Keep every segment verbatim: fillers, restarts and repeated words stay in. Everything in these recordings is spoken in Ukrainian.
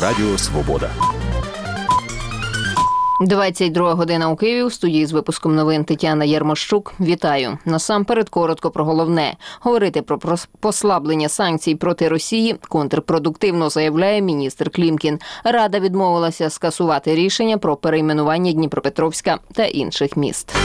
Радіо Свобода. двадцять друга година у Києві. У студії з випуском новин Тетяна Єрмощук. Вітаю. Насамперед коротко про головне. Говорити про послаблення санкцій проти Росії контрпродуктивно, заявляє міністр Клімкін. Рада відмовилася скасувати рішення про перейменування Дніпропетровська та інших міст.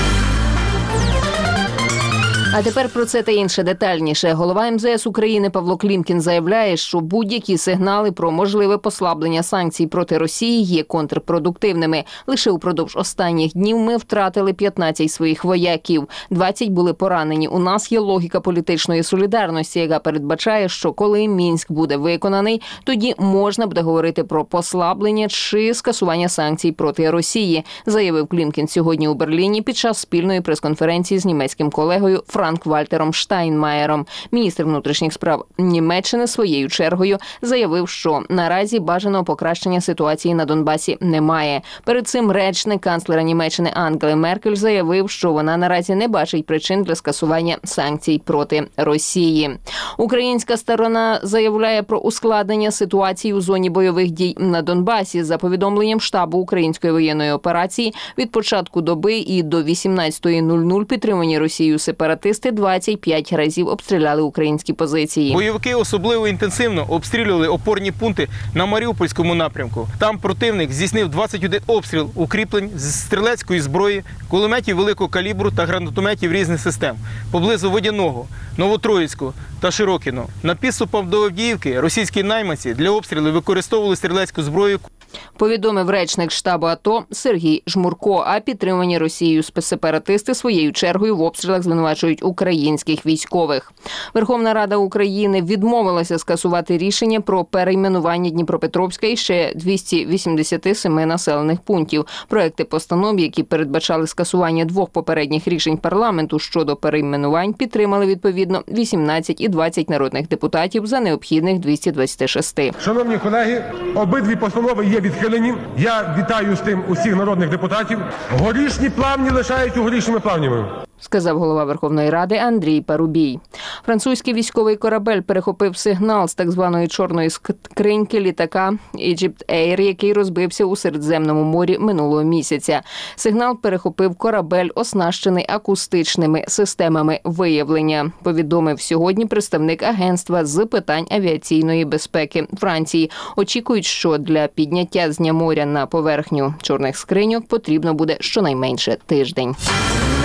А тепер про це та інше детальніше. Голова ем зе ес України Павло Клімкін заявляє, що будь-які сигнали про можливе послаблення санкцій проти Росії є контрпродуктивними. Лише упродовж останніх днів ми втратили п'ятнадцять своїх вояків. двадцять були поранені. У нас є логіка політичної солідарності, яка передбачає, що коли Мінськ буде виконаний, тоді можна буде говорити про послаблення чи скасування санкцій проти Росії, заявив Клімкін сьогодні у Берліні під час спільної прес-конференції з німецьким колегою Франк-Вальтером Штайнмаєром. Міністр внутрішніх справ Німеччини своєю чергою заявив, що наразі бажаного покращення ситуації на Донбасі немає. Перед цим речник канцлера Німеччини Ангели Меркель заявив, що вона наразі не бачить причин для скасування санкцій проти Росії. Українська сторона заявляє про ускладнення ситуації у зоні бойових дій на Донбасі. За повідомленням штабу української воєнної операції, від початку доби і до вісімнадцятої нуль-нуль підтримані Росією сепаратисти двадцять п'ять разів обстріляли українські позиції. Бойовики особливо інтенсивно обстрілювали опорні пункти на Маріупольському напрямку. Там противник здійснив двадцять один обстріл укріплень з стрілецької зброї, кулеметів великого калібру та гранатометів різних систем. Поблизу Водяного, Новотроїцького та Широкіного. На підступах до Авдіївки російські найманці для обстрілу використовували стрілецьку зброю. Повідомив речник штабу АТО Сергій Жмурко, а підтримані Росією спецсепаратисти своєю чергою в обстрілах звинувачують українських військових. Верховна Рада України відмовилася скасувати рішення про перейменування Дніпропетровська і ще двісті вісімдесят сім населених пунктів. Проекти постанов, які передбачали скасування двох попередніх рішень парламенту щодо перейменувань, підтримали відповідно вісімнадцять і двадцять народних депутатів за необхідних двісті двадцять шість. Шановні колеги, обидві постанови є відхилені. Я вітаю з тим усіх народних депутатів. Горішні плавні лишаються горішніми плавнями, сказав голова Верховної Ради Андрій Парубій. Французький військовий корабель перехопив сигнал з так званої чорної скриньки літака Egypt Air, який розбився у Середземному морі минулого місяця. Сигнал перехопив корабель, оснащений акустичними системами виявлення, повідомив сьогодні представник агентства з питань авіаційної безпеки Франції. Очікують, що для підняття з дня моря на поверхню чорних скриньок потрібно буде щонайменше тиждень.